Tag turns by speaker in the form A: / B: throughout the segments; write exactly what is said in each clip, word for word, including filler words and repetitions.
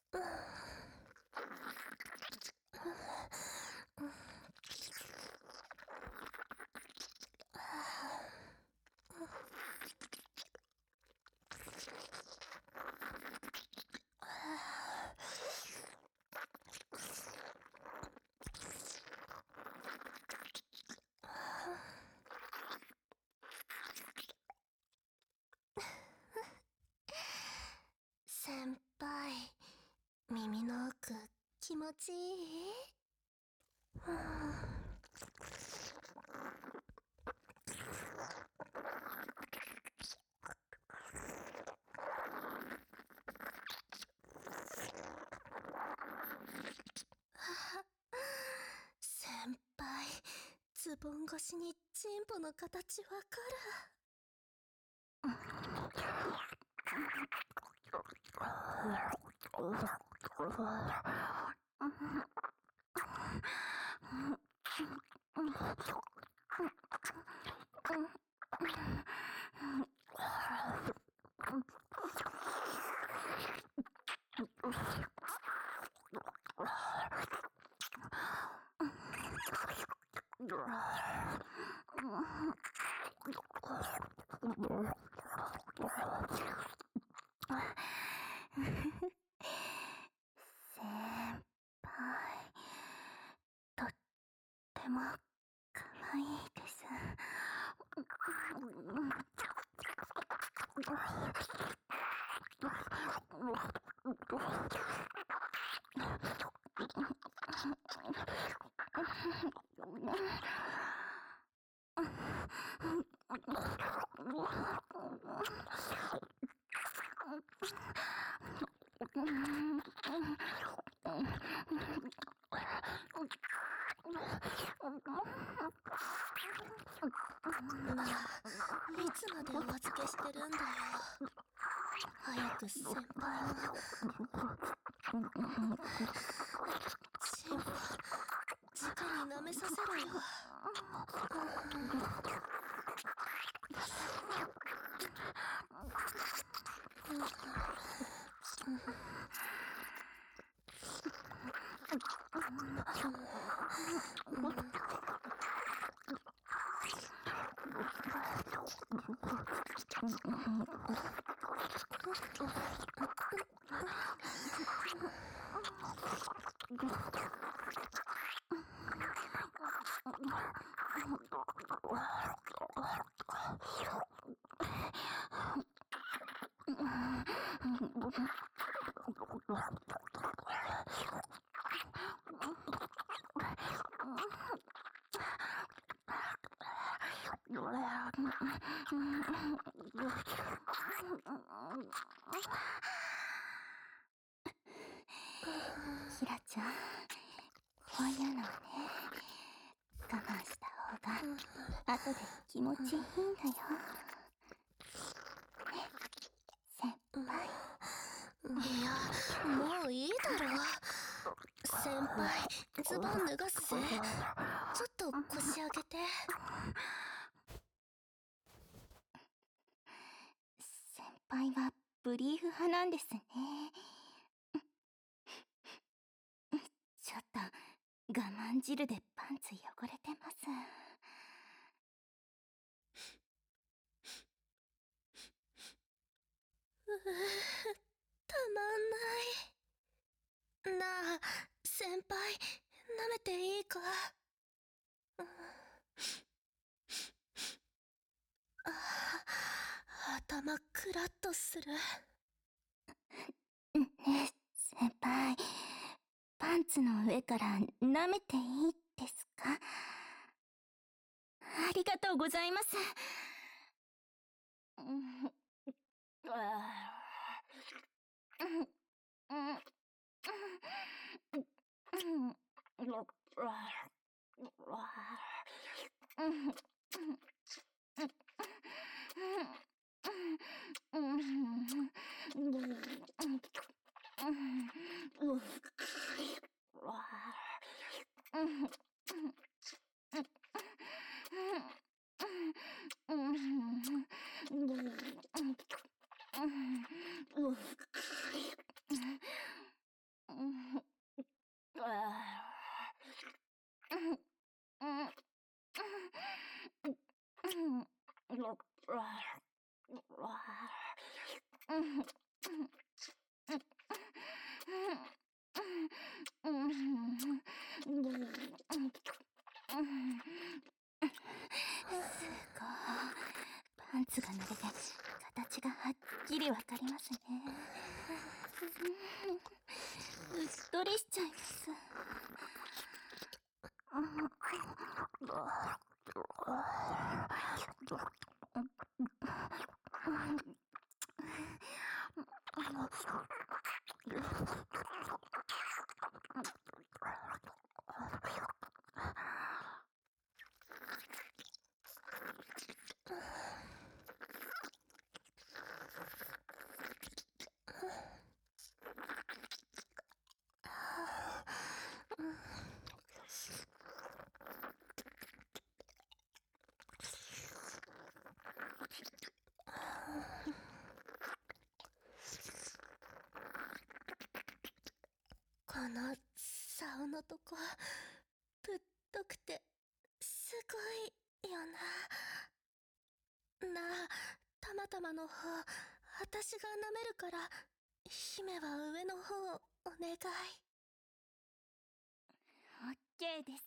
A: 先輩、耳の奥気持ちいい？はあ。先輩、ズボン越しにチンポの形わか先輩、とってもかわいいです。なあ、いつまでお預けしてるんだよ。早く先輩のチンポ直に舐めさせろよ。キラちゃん、こういうのはね、我慢した方が後で気持ちいいんだよ。ね、先輩。いや、もういいだろ。先輩、ズボン脱がすぜ。ちょっと腰上げて。先輩はブリーフ派なんですね。ちょっと我慢汁でパンツ汚れてます。うう、たまんない。なあ、先輩、舐めていいか？ああ、頭クラッとする。ねえ、先輩、パンツの上から舐めていいですか？ありがとうございます。
B: りますね。うっとりしちゃいます。
A: この竿のとこぶっとくてすごいよな。なあ、たまたまの方、私が舐めるから姫は上の方お願い。
B: オッケーです。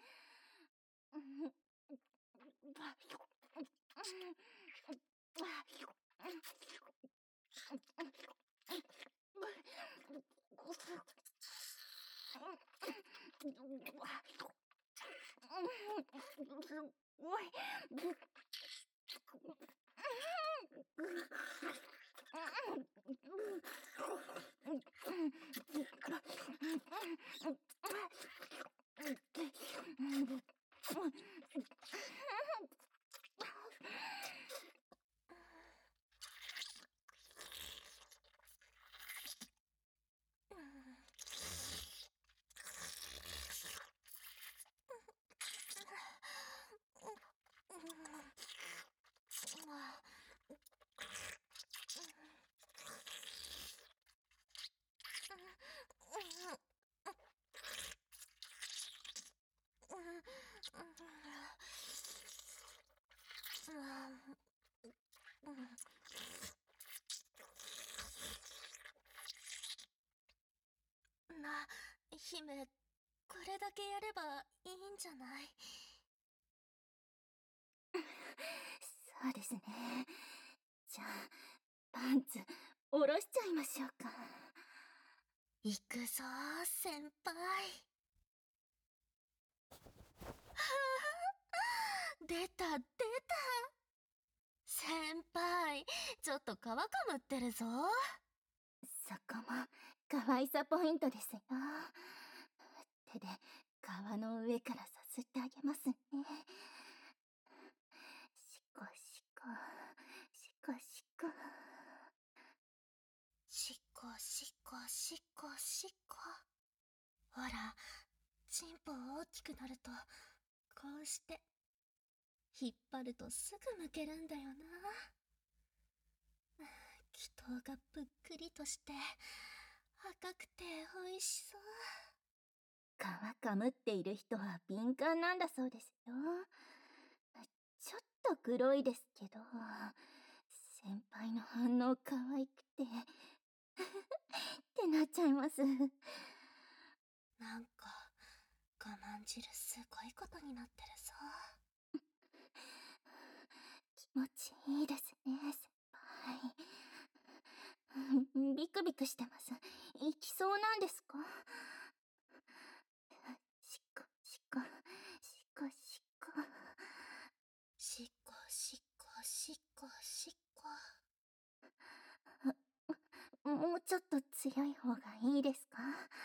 B: すごい。
A: な、姫、これだけやればいいんじゃない？
B: そうですね。じゃあパンツ下ろしちゃいましょうか。
A: 行くぞー、先輩。はあ、出た出た。先輩、ちょっと皮かむってるぞ。
B: そこも可愛さポイントですよ。手で皮の上からさすってあげますね。しこしこしこしこ
A: しこしこしこしこ。ほら、チンポ大きくなるとこうして引っ張るとすぐむけるんだよな。気筒がぷっくりとして赤くておいしそう。
B: 皮かむっている人は敏感なんだそうですよ。ちょっと黒いですけど、先輩の反応可愛くてってなっちゃいます。
A: なんか我慢汁すごいことになってるぞ。
B: 気持ちいいですね、先輩。ビクビクしてます。行きそうなんですか？しこしこしこしこ
A: しこしこしこしこ。
B: もうちょっと強い方がいいですか？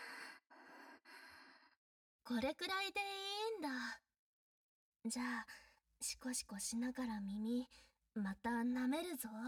A: これくらいでいいんだ。じゃあシコシコしながら耳また舐めるぞ。